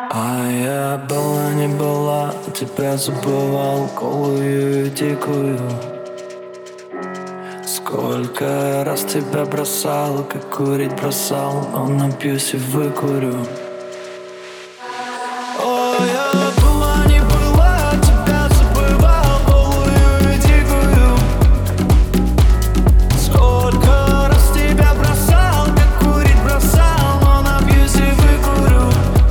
А я была не была, тебя забывал, голую дикую. Сколько раз тебя бросал, как курить бросал, но напьюсь и выкурю. О, я была не была, тебя забывал, голую дикую. Сколько раз тебя бросал, как курить бросал, но напьюсь и выкурю.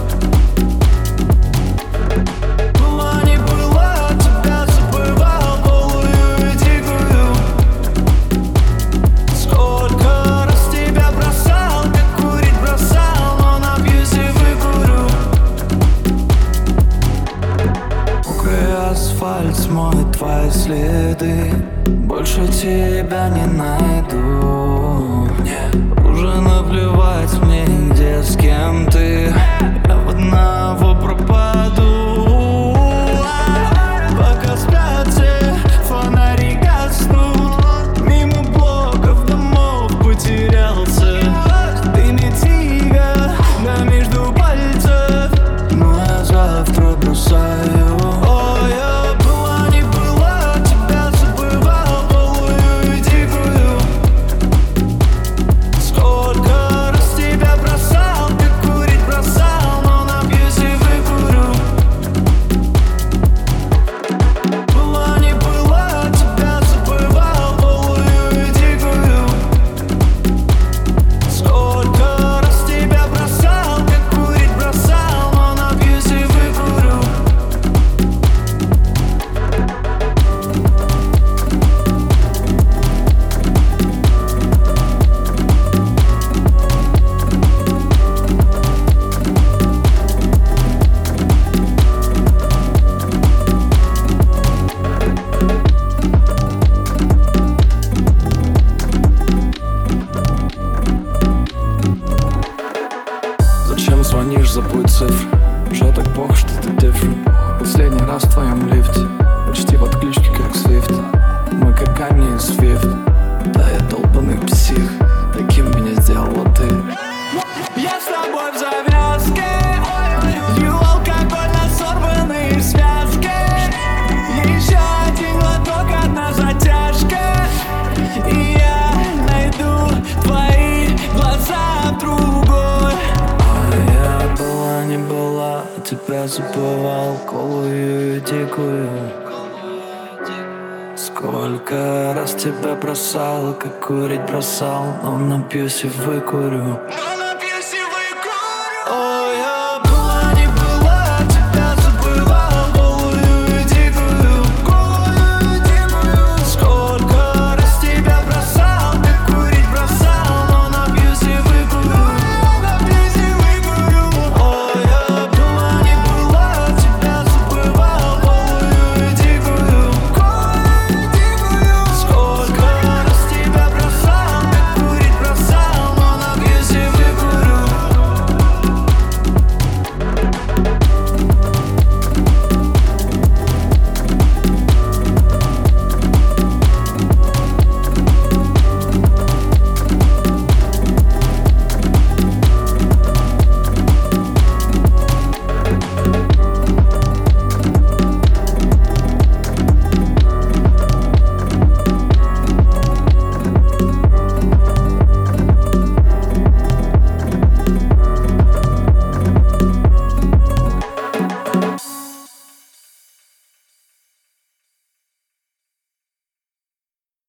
Была не была, тебя забывал, голую дикую. Сколько раз тебя бросал, как курить бросал, но напьюсь и выкурю. Мокрый асфальт смоет твои следы, больше тебя не найду. Мне уже наплевать мне, где с кем ты, я в одного пропаду. Пока спят все, фонари гаснут, мимо блоков домов потерялся. Ты не тигр, да между пальцев, но я завтра бросаю. О, я была не была, тебя забывал, голую дикую. Сколько раз тебя бросал, как курить бросал, но напьюсь и выкурю. Была не была, тебя забывал, голую дикую. Сколько раз тебя бросал, как курить бросал, но напьюсь и выкурю. Зачем звонишь, забудь цифры. Уже так плохо, что ты different. Последний раз в твоем лифте, почти в отключке, как Свифт. Мы как камни из Свифт. Да, я долбанный псих, таким меня сделала ты. Я с тобой в завязке, пью алкоголь на сорванные связки. Еще один глоток, одна затяжка, и я найду твои глаза в другой. А я была не была, тебя забывал, голую дикую. Сколько раз тебя бросал, как курить бросал, но напьюсь и выкурю.